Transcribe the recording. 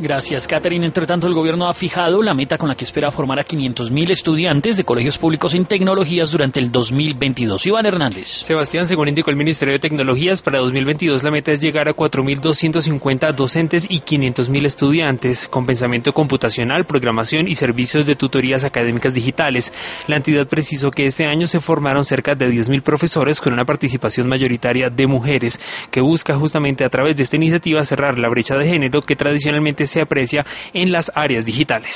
Gracias, Catherine. Entre tanto, el gobierno ha fijado la meta con la que espera formar a 500.000 estudiantes de colegios públicos en tecnologías durante el 2022. Iván Hernández. Sebastián, según indicó el Ministerio de Tecnologías, para 2022 la meta es llegar a 4.250 docentes y 500.000 estudiantes con pensamiento computacional, programación y servicios de tutorías académicas digitales. La entidad precisó que este año se formaron cerca de 10.000 profesores con una participación mayoritaria de mujeres, que busca justamente a través de esta iniciativa cerrar la brecha de género que tradicionalmente se aprecia en las áreas digitales.